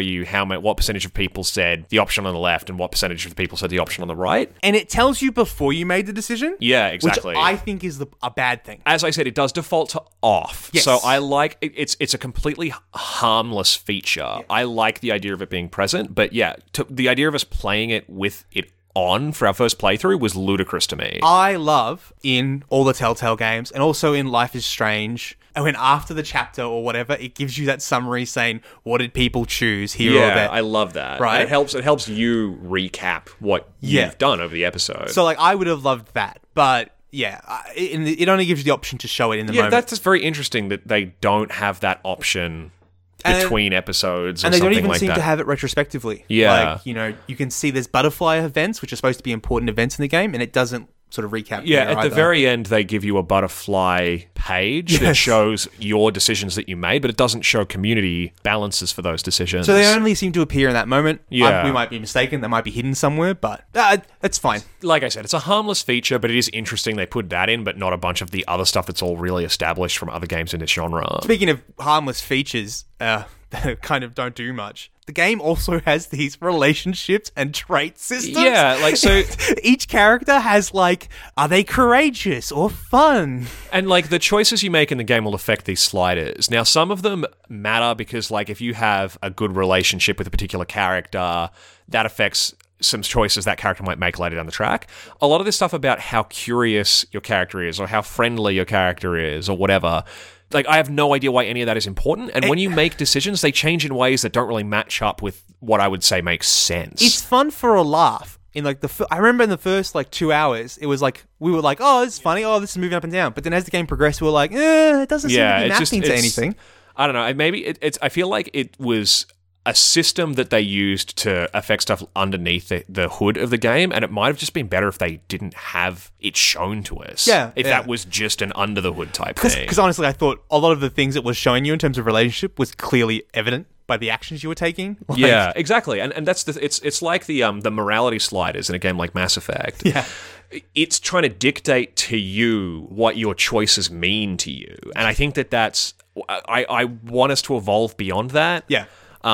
what percentage of people said the option on the left and what percentage of the people said the option on the right. And it tells you before you made the decision. Yeah, exactly. Which I think is a bad thing. As I said, it does default to off. Yes. So I like it's a completely harmless feature. Yeah. I like the idea of it being present, but yeah, the idea of us playing it with it on for our first playthrough was ludicrous to me. I love in all the Telltale games and also in Life is Strange, and when after the chapter or whatever, it gives you that summary saying, what did people choose here or there? Yeah, I love that. Right? And it helps you recap what you've done over the episode. So like, I would have loved that, but yeah, it only gives you the option to show it in the moment. Yeah, that's just very interesting that they don't have that option between episodes or something like that. And they don't even seem to have it retrospectively. Yeah. Like, you can see there's butterfly events, which are supposed to be important events in the game, and it doesn't sort of recap. Yeah, at the very end, they give you a butterfly page that shows your decisions that you made, but it doesn't show community balances for those decisions. So they only seem to appear in that moment. Yeah. We might be mistaken. They might be hidden somewhere, but that's fine. Like I said, it's a harmless feature, but it is interesting they put that in, but not a bunch of the other stuff that's all really established from other games in this genre. Speaking of harmless features that kind of don't do much, the game also has these relationships and trait systems. Yeah, like, so each character has like, are they courageous or fun? And like, the choices you make in the game will affect these sliders. Now, some of them matter because like, if you have a good relationship with a particular character, that affects some choices that character might make later down the track. A lot of this stuff about how curious your character is or how friendly your character is or whatever, like, I have no idea why any of that is important. And when you make decisions, they change in ways that don't really match up with what I would say makes sense. It's fun for a laugh. In like I remember in the first like 2 hours, it was like we were like, "Oh, this is funny. Oh, this is moving up and down." But then as the game progressed, we were like, "It doesn't seem to be mapping to anything." I don't know. Maybe it's. I feel like it was a system that they used to affect stuff underneath the hood of the game, and it might have just been better if they didn't have it shown to us. Yeah, if that was just an under the hood type thing. Because honestly, I thought a lot of the things it was showing you in terms of relationship was clearly evident by the actions you were taking. Like, yeah, exactly, and that's it's like the morality sliders in a game like Mass Effect. Yeah. It's trying to dictate to you what your choices mean to you, and I think that's. I want us to evolve beyond that. Yeah.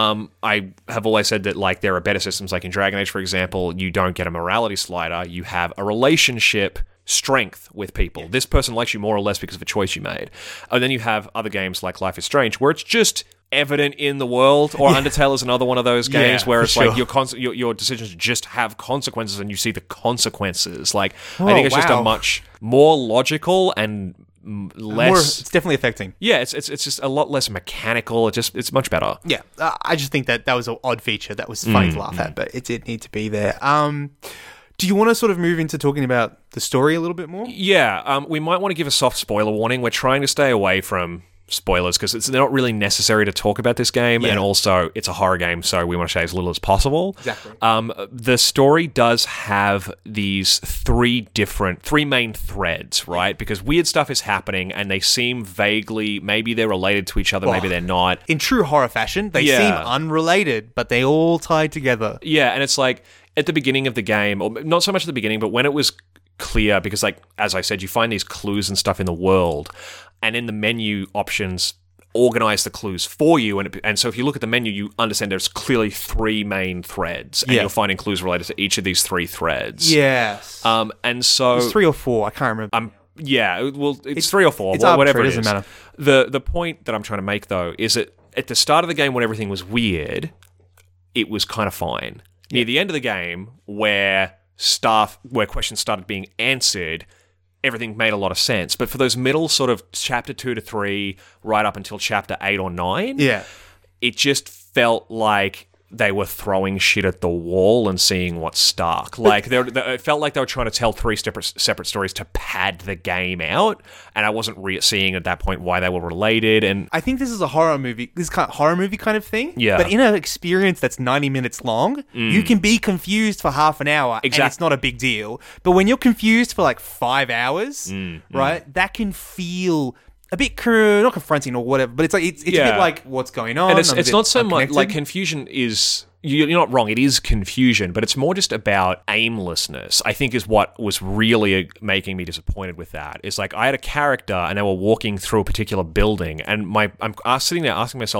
I have always said that, like, there are better systems, like in Dragon Age, for example, you don't get a morality slider, you have a relationship strength with people. This person likes you more or less because of a choice you made. And then you have other games like Life is Strange, where it's just evident in the world, or Undertale is another one of those games where it's like your decisions just have consequences and you see the consequences. Like, I think it's just a much more logical and less. It's definitely affecting. Yeah, it's just a lot less mechanical. It's much better. Yeah, I just think that was an odd feature that was funny to laugh at, but it did need to be there. Do you want to sort of move into talking about the story a little bit more? Yeah, we might want to give a soft spoiler warning. We're trying to stay away from spoilers because they're not really necessary to talk about this game, and also it's a horror game, so we want to say as little as possible. Exactly. The story does have these three main threads, right? Because weird stuff is happening and they seem vaguely, maybe they're related to each other, maybe they're not. In true horror fashion, they seem unrelated, but they all tie together. Yeah, and it's like at the beginning of the game, or not so much at the beginning, but when it was clear, because like, as I said, you find these clues and stuff in the world, and in the menu options organize the clues for you, and so if you look at the menu, you understand there's clearly three main threads, and you're finding clues related to each of these three threads. Yes. And so it's 3 or 4, I can't remember. Yeah, well, it's 3 or 4, it's whatever it is. Doesn't matter. The point that I'm trying to make, though, is that at the start of the game, when everything was weird, it was kind of fine. Near the end of the game, where questions started being answered, everything made a lot of sense. But for those middle sort of chapter 2 to 3, right up until chapter 8 or 9, it just felt like they were throwing shit at the wall and seeing what stuck. Like, it felt like they were trying to tell 3 separate stories to pad the game out, and I wasn't seeing at that point why they were related. And I think this is a horror movie, horror movie kind of thing. Yeah. But in an experience that's 90 minutes long, you can be confused for half an hour, and it's not a big deal. But when you're confused for like 5 hours, right, that can feel a bit not confronting or whatever, but it's like it's a bit like, what's going on? And it's not so much like confusion is. You're not wrong. It is confusion, but it's more just about aimlessness, I think, is what was really making me disappointed with that. It's like I had a character and they were walking through a particular building, and I'm sitting there asking myself,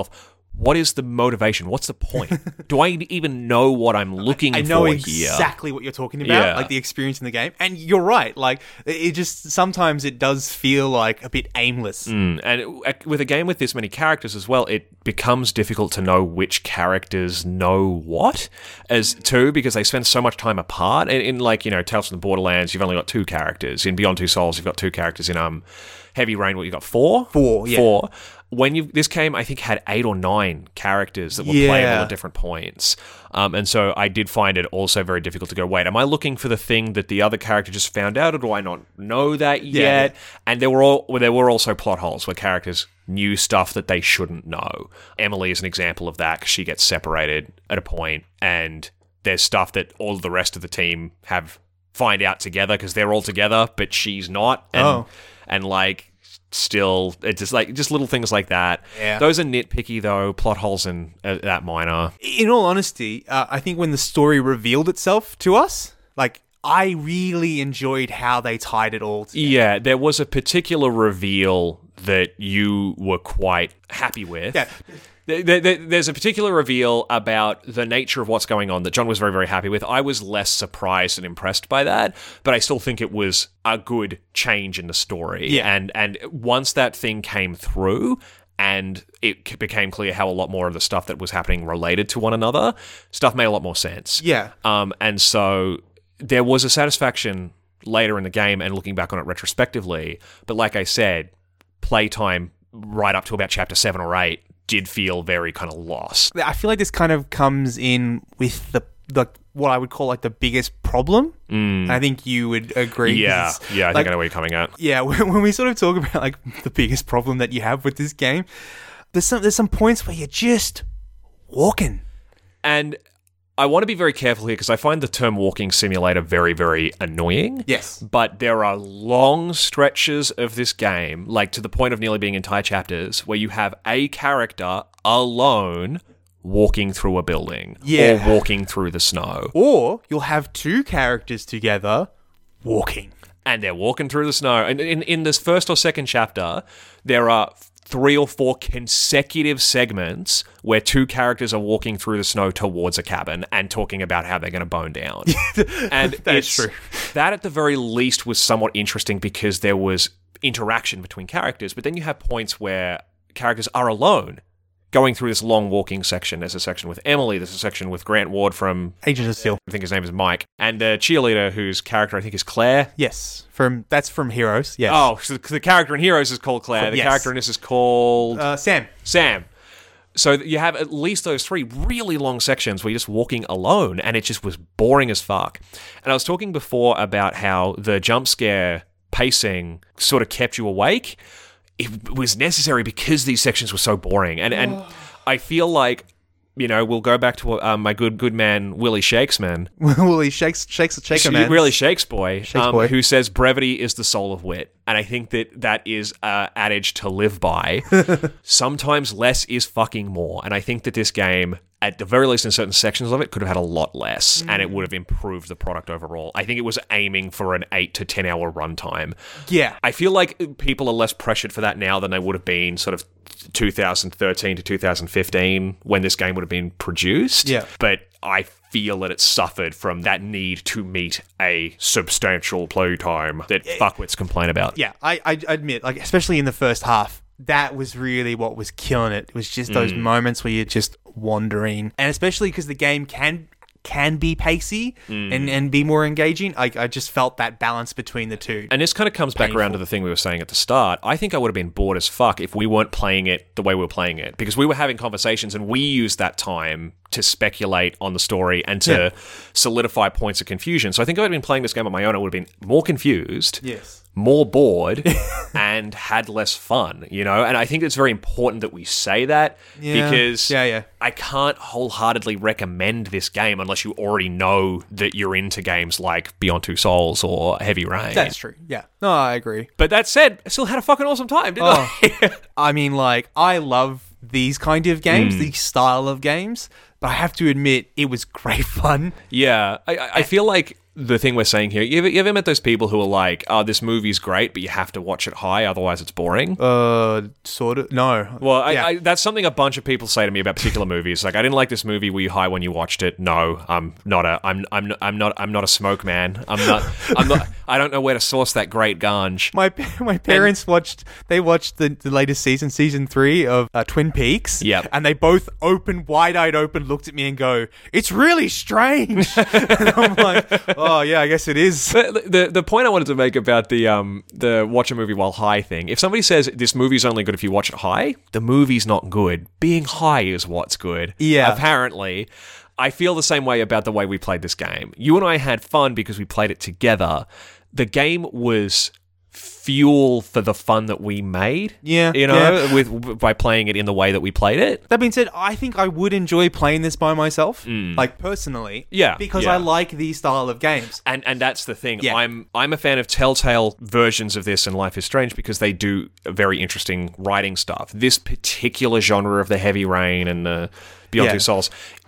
what is the motivation? What's the point? Do I even know what I'm looking for here? I know exactly what you're talking about, like the experience in the game. And you're right. Like, it just, sometimes it does feel like a bit aimless. And with a game with this many characters as well, it becomes difficult to know which characters know what, because they spend so much time apart. In like, Tales from the Borderlands, you've only got 2 characters. In Beyond Two Souls, you've got 2 characters. In Heavy Rain, what you got? 4? 4, yeah. 4. This game, I think, had 8 or 9 characters that were playable at different points. And so I did find it also very difficult to go, wait, am I looking for the thing that the other character just found out, or do I not know that yet? And there were also plot holes where characters knew stuff that they shouldn't know. Emily is an example of that, because she gets separated at a point, and there's stuff that all of the rest of the team find out together because they're all together, but she's not. And like, still, it's just little things like that. Yeah. Those are nitpicky, though. Plot holes and that minor. In all honesty, I think when the story revealed itself to us, like, I really enjoyed how they tied it all together. Yeah, there was a particular reveal that you were quite happy with. Yeah. There's a particular reveal about the nature of what's going on that John was very, very happy with. I was less surprised and impressed by that, but I still think it was a good change in the story. Yeah. And once that thing came through, and it became clear how a lot more of the stuff that was happening related to one another, stuff made a lot more sense. Yeah. And so there was a satisfaction later in the game and looking back on it retrospectively, but like I said, playtime right up to about chapter 7 or 8 did feel very kind of lost. I feel like this kind of comes in with the what I would call like the biggest problem. I think you would agree. Yeah, I think I know where you're coming at. Yeah, when we sort of talk about like the biggest problem that you have with this game, there's some points where you're just walking. And I want to be very careful here because I find the term walking simulator very, very annoying. Yes. But there are long stretches of this game, like to the point of nearly being entire chapters, where you have a character alone walking through a building. Yeah. Or walking through the snow. Or you'll have 2 characters together walking. And they're walking through the snow. And in this first or second chapter, there are 3 or 4 consecutive segments where 2 characters are walking through the snow towards a cabin and talking about how they're going to bone down. And That's true. That at the very least was somewhat interesting because there was interaction between characters, but then you have points where characters are alone going through this long walking section. There's a section with Emily, there's a section with Grant Ward from Agents of S.H.I.E.L.D. I think his name is Mike, and the cheerleader whose character I think is Claire. Yes, that's from Heroes. Yes. Oh, so the character in Heroes is called Claire. The character in this is called Sam. So you have at least those 3 really long sections where you're just walking alone, and it just was boring as fuck. And I was talking before about how the jump scare pacing sort of kept you awake. It was necessary because these sections were so boring. And I feel like, we'll go back to my good man, Willie Shakesman. Willie Shaker man. Really Shakes boy, boy. who says brevity is the soul of wit. And I think that is an adage to live by. Sometimes less is fucking more. And I think that this game, at the very least in certain sections of it, could have had a lot less, and it would have improved the product overall. I think it was aiming for an 8 to 10 hour runtime. Yeah. I feel like people are less pressured for that now than they would have been sort of 2013 to 2015 when this game would have been produced. Yeah. But I feel that it suffered from that need to meet a substantial playtime that fuckwits complain about. Yeah, I admit, like, especially in the first half, that was really what was killing it. It was just those moments where you're just wandering. And especially because the game can be pacey and be more engaging. I just felt that balance between the two. And this kind of comes back around to the thing we were saying at the start. I think I would have been bored as fuck if we weren't playing it the way we were playing it, because we were having conversations and we used that time to speculate on the story and to solidify points of confusion. So I think if I'd been playing this game on my own, I would have been more confused. Yes. More bored and had less fun, And I think it's very important that we say that because I can't wholeheartedly recommend this game unless you already know that you're into games like Beyond Two Souls or Heavy Rain. That's true. Yeah. No, I agree. But that said, I still had a fucking awesome time, didn't I? I mean, like, I love these kind of games, these style of games, but I have to admit, it was great fun. Yeah. I feel like the thing we're saying here. You ever met those people who are like, "Oh, this movie's great, but you have to watch it high, otherwise it's boring." Sort of. No. Well, Yeah. that's something a bunch of people say to me about particular movies. Like, I didn't like this movie. Were you high when you watched it? No, I'm not a smoke man. I'm not. I don't know where to source that great ganj. My parents watched the latest season 3 of Twin Peaks. Yep. And they both wide-eyed open, looked at me and go, "It's really strange." And I'm like, "Oh yeah, I guess it is." But the point I wanted to make about the watch a movie while high thing, if somebody says this movie's only good if you watch it high, the movie's not good. Being high is what's good. Yeah. Apparently. I feel the same way about the way we played this game. You and I had fun because we played it together. The game was fuel for the fun that we made. Yeah, You know, by playing it in the way that we played it. That being said, I think I would enjoy playing this by myself, like personally. Yeah, Because yeah. I like these style of games. And that's the thing. Yeah. I'm a fan of Telltale versions of this and Life is Strange because they do very interesting writing stuff. This particular genre of the Heavy Rain and the Beyond Yeah. Two Souls,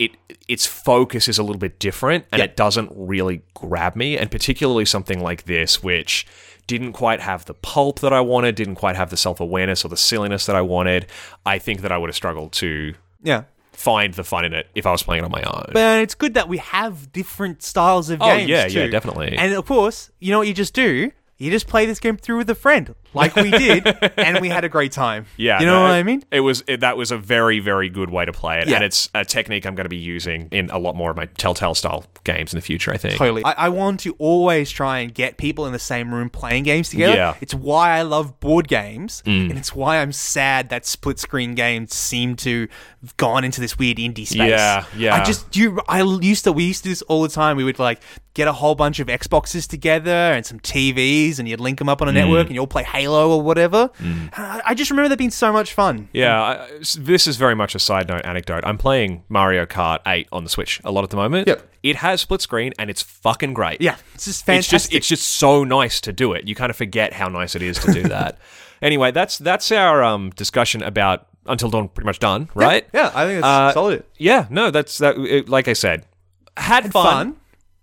its focus is a little bit different and Yeah. it doesn't really grab me. And particularly something like this, which didn't quite have the pulp that I wanted, didn't quite have the self-awareness or the silliness that I wanted. I think that I would have struggled to Yeah. find the fun in it if I was playing it on my own. But it's good that we have different styles of games yeah, too. yeah, definitely. And of course, you know what you just do? You just play this game through with a friend, like we did, and we had a great time. Yeah, you know what I mean? That was a very, very good way to play it, Yeah. and it's a technique I'm going to be using in a lot more of my Telltale style games in the future. I think. Totally. I want to always try and get people in the same room playing games together. Yeah. It's why I love board games, and it's why I'm sad that split screen games seem to have gone into this weird indie space. Yeah, yeah. We used to do this all the time. We would like get a whole bunch of Xboxes together and some TVs, and you'd link them up on a network, and you all play Halo or whatever. I just remember that being so much fun. Yeah, this is very much a side note anecdote. I'm playing Mario Kart 8 on the Switch a lot at the moment. Yep. It has split screen, and it's fucking great. Yeah, it's just fantastic. It's just so nice to do it. You kind of forget how nice it is to do that. Anyway, that's our discussion about Until Dawn. Pretty much done, right? Yeah, I think it's solid. Yeah, no, that's that. Like I said, had fun.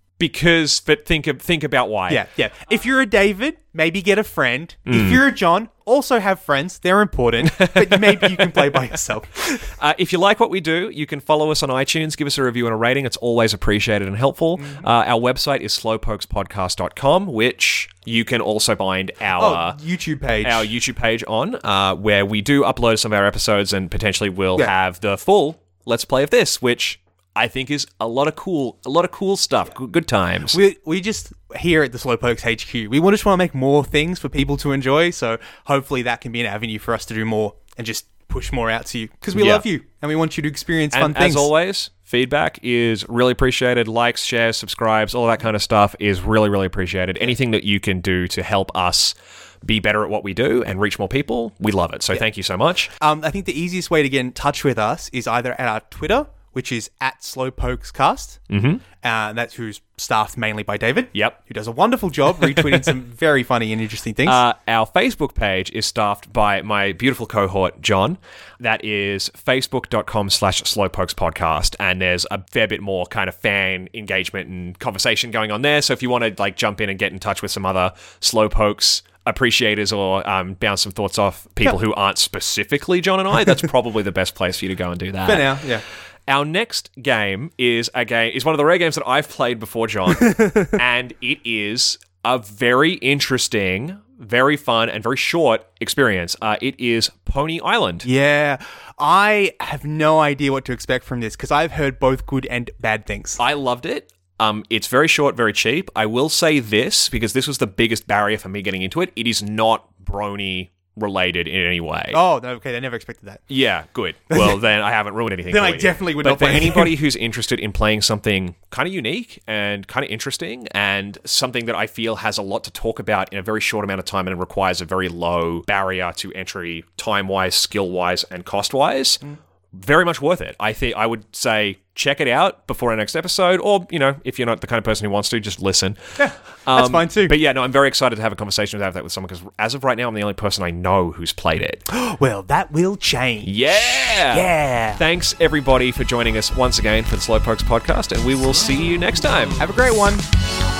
But think about why. Yeah. If you're a David, maybe get a friend. If you're a John, also have friends. They're important, but maybe you can play by yourself. If you like what we do, you can follow us on iTunes, give us a review and a rating. It's always appreciated and helpful. Our website is slowpokespodcast.com, which you can also find our YouTube page. Our YouTube page on, where we do upload some of our episodes and potentially will have the full Let's Play of this, which I think is a lot of cool stuff. Good times. We just here at the Slowpokes HQ, we just want to make more things for people to enjoy. So hopefully that can be an avenue for us to do more and just push more out to you because we love you and we want you to experience fun things. As always, feedback is really appreciated. Likes, shares, subscribes, all that kind of stuff is really, really appreciated. Anything that you can do to help us be better at what we do and reach more people, we love it. So thank you so much. I think the easiest way to get in touch with us is either at our Twitter, which is at Slowpokescast. That's who's staffed mainly by David. Yep. Who does a wonderful job retweeting some very funny and interesting things. Our Facebook page is staffed by my beautiful cohort, John. That is facebook.com/slowpokespodcast. And there's a fair bit more kind of fan engagement and conversation going on there. So if you want to like jump in and get in touch with some other Slowpokes appreciators or bounce some thoughts off people who aren't specifically John and I, that's probably the best place for you to go and do that. For now, yeah. Our next game is one of the rare games that I've played before, John, and it is a very interesting, very fun, and very short experience. It is Pony Island. Yeah. I have no idea what to expect from this because I've heard both good and bad things. I loved it. It's very short, very cheap. I will say this, because this was the biggest barrier for me getting into it. It is not Brony related in any way. Oh, okay. I never expected that. Yeah, good. Well, then I haven't ruined anything. Then for I you. definitely would but not for play it. anybody who's interested in playing something kind of unique and kind of interesting and something that I feel has a lot to talk about in a very short amount of time and requires a very low barrier to entry time-wise, skill-wise, and cost-wise, very much worth it. I think I would say check it out before our next episode, or, you know, if you're not the kind of person who wants to, just listen. Yeah, that's fine too. But yeah, no, I'm very excited to have a conversation about that with someone, because as of right now, I'm the only person I know who's played it. Well, that will change. Yeah! Yeah. Thanks, everybody, for joining us once again for the Slowpokes podcast, and we will see you next time. Have a great one.